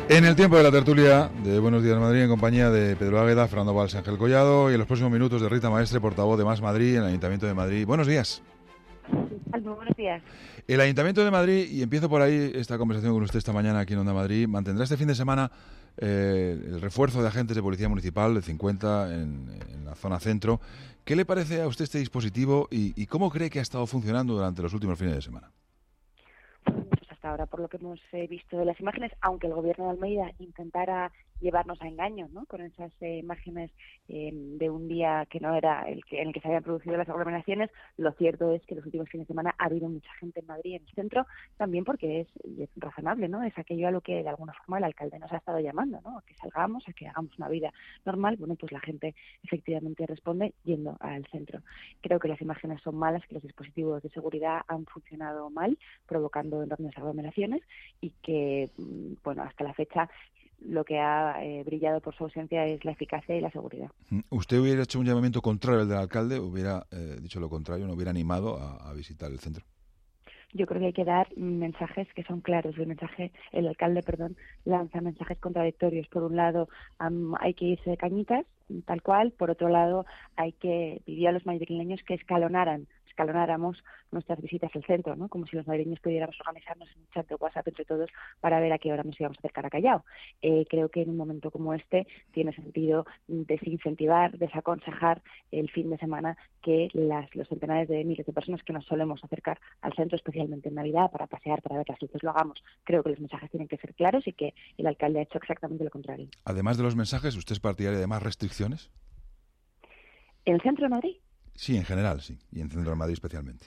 En el tiempo de la tertulia de Buenos Días Madrid, en compañía de Pedro Águeda, Fernando Valls, Ángel Collado, y en los próximos minutos de Rita Maestre, portavoz de Más Madrid en el Ayuntamiento de Madrid. Buenos días. Muy buenos días. El Ayuntamiento de Madrid, y empiezo por ahí esta conversación con usted esta mañana aquí en Onda Madrid, mantendrá este fin de semana el refuerzo de agentes de policía municipal de 50 en la zona centro. ¿Qué le parece a usted este dispositivo y cómo cree que ha estado funcionando durante los últimos fines de semana? Pues hasta ahora, por lo que hemos visto de las imágenes, aunque el gobierno de Almeida intentara llevarnos a engaño, ¿no?, con esas imágenes de un día que no era en el que se habían producido las aglomeraciones, lo cierto es que los últimos fines de semana ha habido mucha gente en Madrid, en el centro, también porque es razonable, ¿no? Es aquello a lo que de alguna forma el alcalde nos ha estado llamando, ¿no? A que salgamos, a que hagamos una vida normal. Bueno, pues la gente efectivamente responde yendo al centro. Creo que las imágenes son malas, que los dispositivos de seguridad han funcionado mal, provocando enormes aglomeraciones y que, bueno, hasta la fecha lo que ha brillado por su ausencia es la eficacia y la seguridad. ¿Usted hubiera hecho un llamamiento contrario al del alcalde? ¿Hubiera dicho lo contrario? ¿No hubiera animado a visitar el centro? Yo creo que hay que dar mensajes que son claros. El alcalde lanza mensajes contradictorios. Por un lado, hay que irse de cañitas, tal cual. Por otro lado, pidió a los madrileños que escalonáramos nuestras visitas al centro, ¿no? Como si los madrileños pudiéramos organizarnos en un chat de WhatsApp entre todos para ver a qué hora nos íbamos a acercar a Callao. Creo que en un momento como este tiene sentido desincentivar, desaconsejar el fin de semana que los centenares de miles de personas que nos solemos acercar al centro, especialmente en Navidad, para pasear, para ver las luces, lo hagamos. Creo que los mensajes tienen que ser claros y que el alcalde ha hecho exactamente lo contrario. Además de los mensajes, ¿usted es partidario de más restricciones? ¿En el centro de Madrid? Sí, en general, sí. Y en el centro de Madrid especialmente.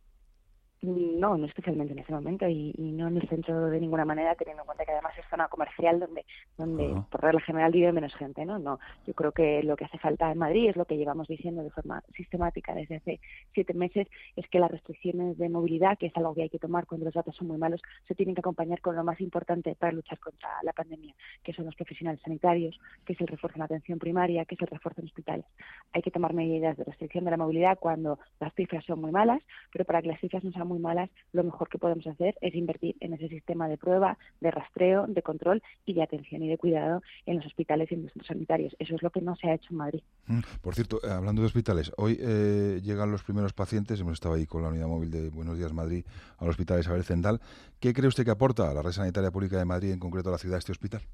No especialmente en ese momento y no en el centro de ninguna manera, teniendo en cuenta que además es zona comercial donde por regla general vive menos gente, ¿no? Yo creo que lo que hace falta en Madrid es lo que llevamos diciendo de forma sistemática desde hace 7 meses, es que las restricciones de movilidad, que es algo que hay que tomar cuando los datos son muy malos, se tienen que acompañar con lo más importante para luchar contra la pandemia, que son los profesionales sanitarios, que es el refuerzo en la atención primaria, que es el refuerzo en hospitales. Hay que tomar medidas de restricción de la movilidad cuando las cifras son muy malas, pero para que las cifras no sean muy malas, lo mejor que podemos hacer es invertir en ese sistema de prueba, de rastreo, de control y de atención y de cuidado en los hospitales y en los centros sanitarios. Eso es lo que no se ha hecho en Madrid. Por cierto, hablando de hospitales, hoy llegan los primeros pacientes, hemos estado ahí con la unidad móvil de Buenos Días Madrid al Hospital Isabel Zendal. ¿Qué cree usted que aporta a la red sanitaria pública de Madrid, en concreto a la ciudad, este hospital?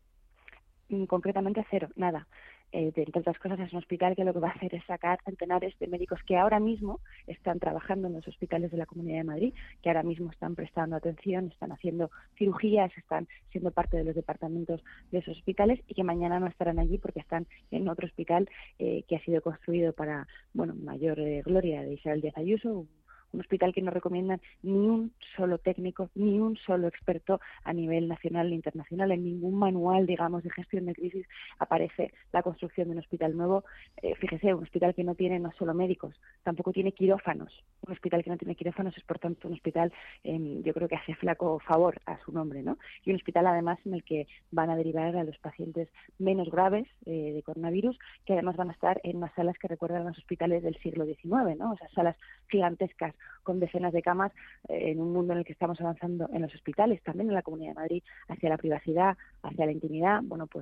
Concretamente cero, nada. Entre otras cosas, es un hospital que lo que va a hacer es sacar centenares de médicos que ahora mismo están trabajando en los hospitales de la Comunidad de Madrid, que ahora mismo están prestando atención, están haciendo cirugías, están siendo parte de los departamentos de esos hospitales y que mañana no estarán allí porque están en otro hospital que ha sido construido para mayor gloria de Isabel Díaz Ayuso, un hospital que no recomiendan ni un solo técnico, ni un solo experto a nivel nacional e internacional. En ningún manual, digamos, de gestión de crisis aparece la construcción de un hospital nuevo. Fíjese, un hospital que no tiene no solo médicos, tampoco tiene quirófanos. Un hospital que no tiene quirófanos es, por tanto, un hospital, yo creo que hace flaco favor a su nombre, ¿no? Y un hospital, además, en el que van a derivar a los pacientes menos graves de coronavirus, que además van a estar en unas salas que recuerdan a los hospitales del siglo XIX, ¿no? Esas salas gigantescas con decenas de camas, en un mundo en el que estamos avanzando en los hospitales, también en la Comunidad de Madrid, hacia la privacidad, hacia la intimidad.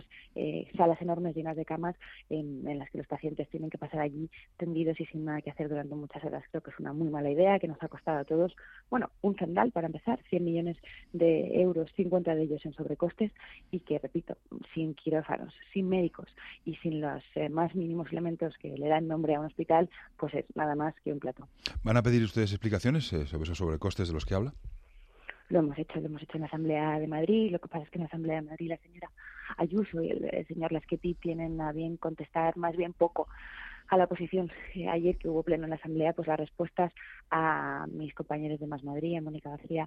Salas enormes llenas de camas en las que los pacientes tienen que pasar allí tendidos y sin nada que hacer durante muchas horas. Creo que es una muy mala idea, que nos ha costado a todos, un Zendal para empezar, 100 millones de euros, 50 de ellos en sobrecostes, y que, repito, sin quirófanos, sin médicos y sin los más mínimos elementos que le dan nombre a un hospital, pues es nada más que un plato. ¿Van a pedir ustedes explicaciones sobre esos sobrecostes de los que habla? Lo hemos hecho en la Asamblea de Madrid. Lo que pasa es que en la Asamblea de Madrid la señora Ayuso y el señor Lasqueti tienen a bien contestar más bien poco a la oposición. Ayer que hubo pleno en la Asamblea, pues las respuestas a mis compañeros de Más Madrid, a Mónica García,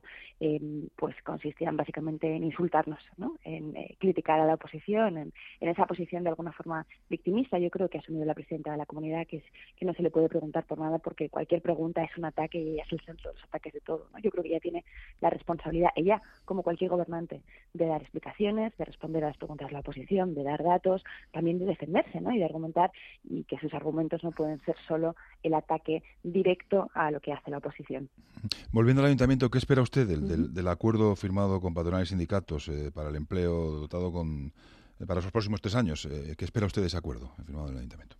pues consistían básicamente en insultarnos, ¿no? En criticar a la oposición, en esa posición de alguna forma victimista. Yo creo que ha asumido la presidenta de la comunidad, que no se le puede preguntar por nada, porque cualquier pregunta es un ataque y ella es el centro de los ataques de todo, ¿no? Yo creo que ella tiene la responsabilidad, ella como cualquier gobernante, de dar explicaciones, de responder a las preguntas de la oposición, de dar datos, también de defenderse, ¿no? Y de argumentar, y que sus argumentos argumentos no pueden ser solo el ataque directo a lo que hace la oposición. Volviendo al ayuntamiento, ¿qué espera usted del acuerdo firmado con patronales y sindicatos para el empleo dotado para los próximos 3 años? ¿Qué espera usted de ese acuerdo firmado en el ayuntamiento?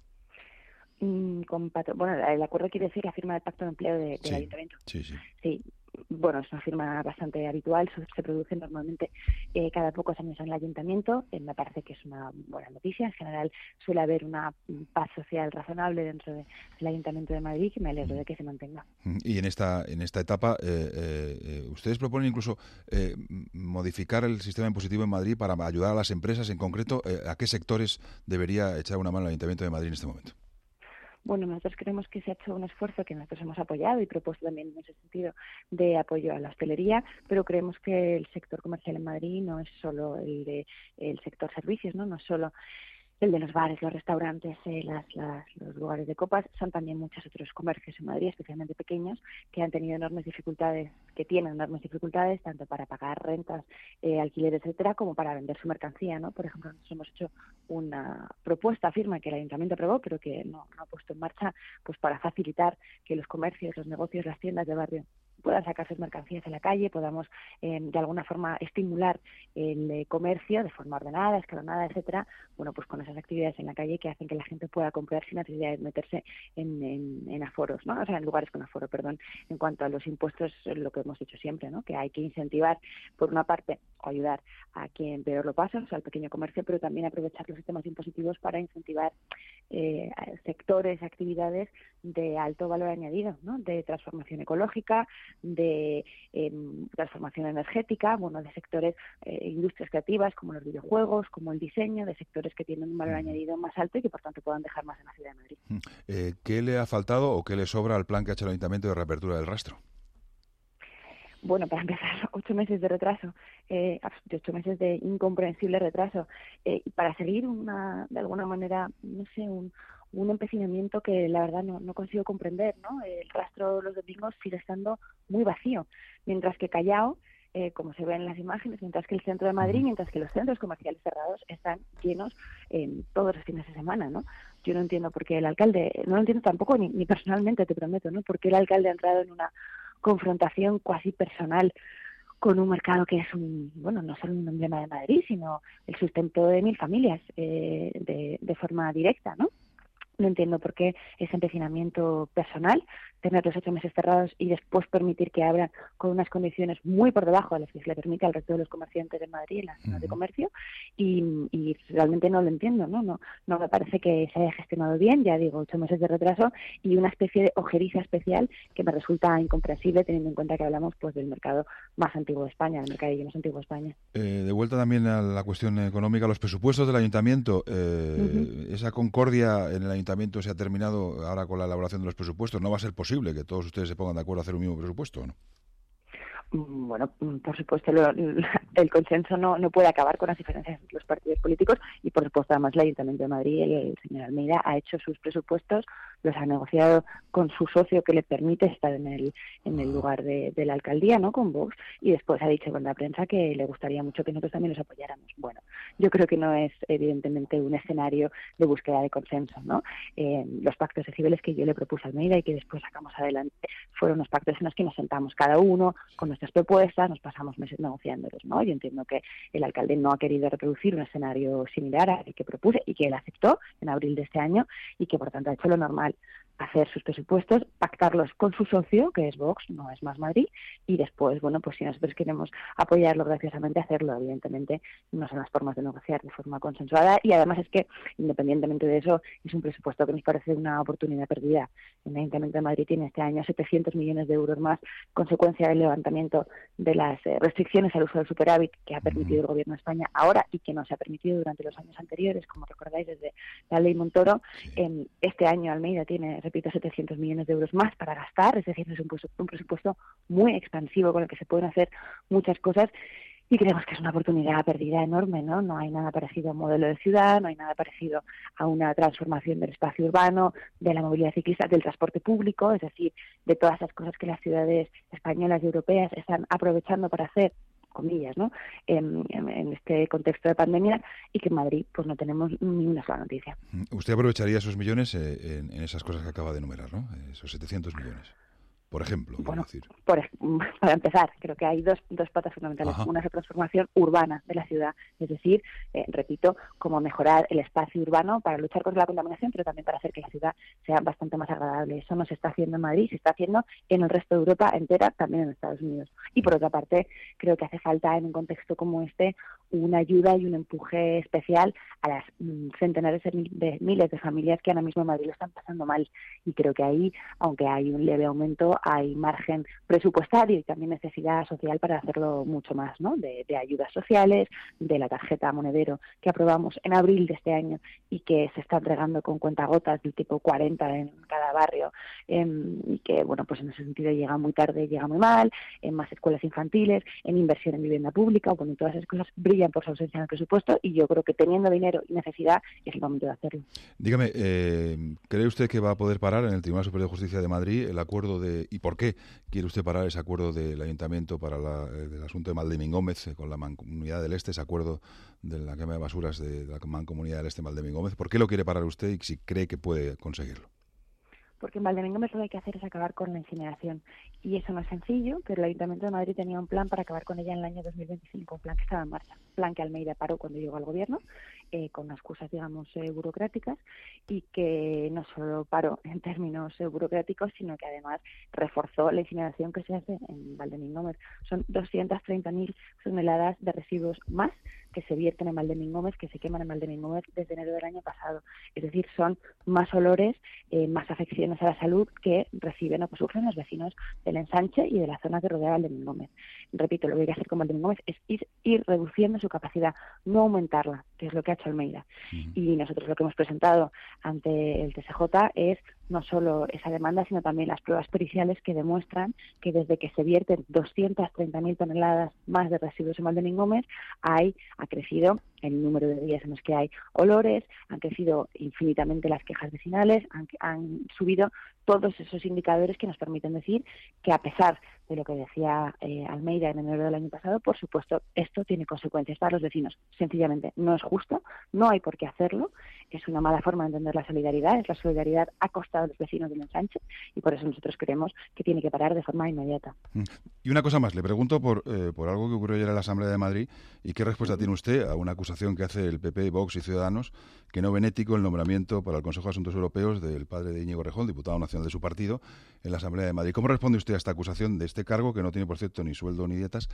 Bueno, el acuerdo quiere decir la firma del pacto de empleo del ayuntamiento. Sí. Bueno, es una firma bastante habitual, se produce normalmente cada pocos años en el ayuntamiento. Me parece que es una buena noticia. En general suele haber una paz social razonable dentro del Ayuntamiento de Madrid, y me alegro de que se mantenga. Y en esta etapa, ustedes proponen incluso modificar el sistema impositivo en Madrid para ayudar a las empresas. En concreto, ¿a qué sectores debería echar una mano el Ayuntamiento de Madrid en este momento? Bueno, nosotros creemos que se ha hecho un esfuerzo que nosotros hemos apoyado y propuesto también en ese sentido de apoyo a la hostelería, pero creemos que el sector comercial en Madrid no es solo el sector servicios, no es solo el de los bares, los restaurantes, los lugares de copas. Son también muchos otros comercios en Madrid, especialmente pequeños, que han tenido enormes dificultades, que tienen enormes dificultades, tanto para pagar rentas, alquileres, etcétera, como para vender su mercancía, ¿no? Por ejemplo, nosotros hemos hecho una propuesta firme que el Ayuntamiento aprobó, pero que no ha puesto en marcha, pues para facilitar que los comercios, los negocios, las tiendas de barrio puedan sacar sus mercancías a la calle, podamos de alguna forma estimular el comercio de forma ordenada, escalonada, etcétera, bueno, pues con esas actividades en la calle que hacen que la gente pueda comprar sin necesidad de meterse en aforos, ¿no? O sea, en lugares con aforo, perdón. En cuanto a los impuestos, lo que hemos dicho siempre, ¿no? Que hay que incentivar, por una parte, o ayudar a quien peor lo pasa, o sea, al pequeño comercio, pero también aprovechar los sistemas impositivos para incentivar sectores, actividades de alto valor añadido, ¿no? De transformación ecológica, de transformación energética, bueno, de sectores, industrias creativas como los videojuegos, como el diseño, de sectores que tienen un valor añadido más alto y que por tanto puedan dejar más en la ciudad de Madrid. ¿Qué le ha faltado o qué le sobra al plan que ha hecho el Ayuntamiento de reapertura del rastro? Bueno, para empezar, 8 meses de retraso, 8 meses de incomprensible retraso, para seguir de alguna manera, no sé, un empecinamiento que la verdad no consigo comprender, ¿no? El rastro los domingos sigue estando muy vacío, mientras que Callao, como se ve en las imágenes, mientras que el centro de Madrid, mientras que los centros comerciales cerrados están llenos todos los fines de semana, ¿no? Yo no entiendo por qué el alcalde, no lo entiendo tampoco ni personalmente, te prometo, ¿no? Por qué el alcalde ha entrado en una confrontación cuasi personal con un mercado que es no solo un emblema de Madrid, sino el sustento de 1000 familias de forma directa, ¿no? No entiendo por qué ese empecinamiento personal, tener los 8 meses cerrados y después permitir que abran con unas condiciones muy por debajo de las que se le permite al resto de los comerciantes de Madrid en las zonas de comercio, y realmente no lo entiendo, ¿no? No me parece que se haya gestionado bien, ya digo, 8 meses de retraso y una especie de ojeriza especial que me resulta incomprensible teniendo en cuenta que hablamos pues del mercado más antiguo de España, el mercadillo más antiguo de España. De vuelta también a la cuestión económica, los presupuestos del Ayuntamiento, esa concordia en el Ayuntamiento se ha terminado ahora con la elaboración de los presupuestos. No va a ser posible que todos ustedes se pongan de acuerdo a hacer un mismo presupuesto, ¿no? Bueno, por supuesto, el consenso no puede acabar con las diferencias entre los partidos políticos y, por supuesto, además el Ayuntamiento de Madrid, el señor Almeida, ha hecho sus presupuestos, los ha negociado con su socio que le permite estar en el lugar de la alcaldía, ¿no? Con Vox, y después ha dicho con la prensa que le gustaría mucho que nosotros también los apoyáramos. Bueno, yo creo que no es, evidentemente, un escenario de búsqueda de consenso, ¿no? Los pactos civiles que yo le propuse a Almeida y que después sacamos adelante fueron unos pactos en los que nos sentamos cada uno con nuestras propuestas, nos pasamos meses negociándolos, ¿no? Yo entiendo que el alcalde no ha querido reproducir un escenario similar al que propuse y que él aceptó en abril de este año y que por tanto ha hecho lo normal, hacer sus presupuestos, pactarlos con su socio, que es Vox, no es Más Madrid, y después, bueno, pues si nosotros queremos apoyarlo graciosamente, hacerlo. Evidentemente no son las formas de negociar de forma consensuada, y además es que, independientemente de eso, es un presupuesto que nos parece una oportunidad perdida. El Ayuntamiento de Madrid tiene este año 700 millones de euros más, consecuencia del levantamiento de las restricciones al uso del superávit que ha permitido el Gobierno de España ahora y que no se ha permitido durante los años anteriores, como recordáis, desde la Ley Montoro. Este año Almeida tiene, repito, 700 millones de euros más para gastar, es decir, es un presupuesto muy expansivo con el que se pueden hacer muchas cosas, y creemos que es una oportunidad perdida enorme, ¿no? No hay nada parecido a un modelo de ciudad, no hay nada parecido a una transformación del espacio urbano, de la movilidad ciclista, del transporte público, es decir, de todas esas cosas que las ciudades españolas y europeas están aprovechando para hacer comillas, ¿no? En este contexto de pandemia, y que en Madrid pues no tenemos ni una sola noticia. Usted aprovecharía esos millones en esas cosas que acaba de enumerar, ¿no? Esos 700 millones. Por ejemplo, quiero decir. Para empezar, creo que hay dos patas fundamentales. Ajá. Una es la transformación urbana de la ciudad, es decir, repito, cómo mejorar el espacio urbano para luchar contra la contaminación, pero también para hacer que la ciudad sea bastante más agradable. Eso no se está haciendo en Madrid, se está haciendo en el resto de Europa entera, también en Estados Unidos. Y por otra parte, creo que hace falta en un contexto como este una ayuda y un empuje especial a las centenares de miles de familias que ahora mismo en Madrid lo están pasando mal. Y creo que ahí, aunque hay un leve aumento, hay margen presupuestario y también necesidad social para hacerlo mucho más, ¿no? De ayudas sociales, de la tarjeta monedero que aprobamos en abril de este año y que se está entregando con cuentagotas del tipo 40 en cada barrio, y que, bueno, pues en ese sentido llega muy tarde, llega muy mal, en más escuelas infantiles, en inversión en vivienda pública, bueno, todas esas cosas brillan por su ausencia en el presupuesto, y yo creo que teniendo dinero y necesidad es el momento de hacerlo. Dígame, ¿cree usted que va a poder parar en el Tribunal Superior de Justicia de Madrid el acuerdo y por qué quiere usted parar ese acuerdo del Ayuntamiento para el asunto de Maldemín Gómez con la Mancomunidad del Este, ese acuerdo de la quema de basuras de la Mancomunidad del Este Maldemín Gómez? ¿Por qué lo quiere parar usted y si cree que puede conseguirlo? Porque en Maldemín Gómez lo que hay que hacer es acabar con la incineración. Y eso no es sencillo, pero el Ayuntamiento de Madrid tenía un plan para acabar con ella en el año 2025, un plan que estaba en marcha, plan que Almeida paró cuando llegó al gobierno, con excusas, digamos, burocráticas, y que no solo paró en términos burocráticos, sino que además reforzó la incineración que se hace en Maldemín Gómez. Son 230.000 toneladas de residuos más que se vierten en Maldemín Gómez, que se queman en Maldemín Gómez desde enero del año pasado. Es decir, son más olores, más afecciones a la salud que reciben o que sufren los vecinos del ensanche y de la zona que rodea Maldemín Gómez. Repito, lo que hay que hacer con Maldemín Gómez es ir reduciendo su capacidad, no aumentarla, que es lo que ha hecho Almeida. Y nosotros lo que hemos presentado ante el TSJ es no solo esa demanda, sino también las pruebas periciales que demuestran que desde que se vierten 230.000 toneladas más de residuos en Maldemín Gómez, ha crecido el número de días en los que hay olores, han crecido infinitamente las quejas vecinales, han subido todos esos indicadores que nos permiten decir que, a pesar de lo que decía Almeida en enero del año pasado, por supuesto, esto tiene consecuencias para los vecinos. Sencillamente, no es justo, no hay por qué hacerlo, es una mala forma de entender la solidaridad, es la solidaridad a costa de los vecinos del ensanche, y por eso nosotros creemos que tiene que parar de forma inmediata. Y una cosa más, le pregunto por algo que ocurrió ayer en la Asamblea de Madrid, y qué respuesta tiene usted a una acusación que hace el PP, Vox y Ciudadanos, que no ven ético el nombramiento para el Consejo de Asuntos Europeos del padre de Íñigo Errejón, diputado nacional de su partido, en la Asamblea de Madrid. ¿Cómo responde usted a esta acusación de este cargo, que no tiene, por cierto, ni sueldo ni dietas?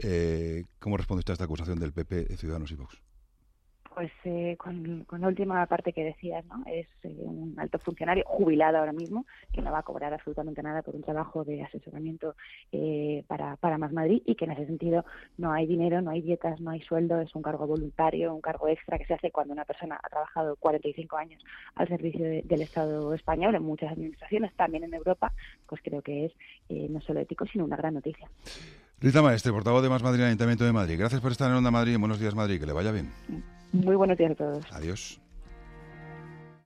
¿Cómo responde usted a esta acusación del PP, Ciudadanos y Vox? Pues con la última parte que decías, ¿no? Es un alto funcionario jubilado ahora mismo, que no va a cobrar absolutamente nada por un trabajo de asesoramiento para Más Madrid, y que en ese sentido no hay dinero, no hay dietas, no hay sueldo, es un cargo voluntario, un cargo extra que se hace cuando una persona ha trabajado 45 años al servicio del Estado español en muchas administraciones, también en Europa. Pues creo que es no solo ético, sino una gran noticia. Rita Maestre, portavoz de Más Madrid, Ayuntamiento de Madrid. Gracias por estar en Onda Madrid, en Buenos Días Madrid, que le vaya bien. Muy buenos días a todos. Adiós.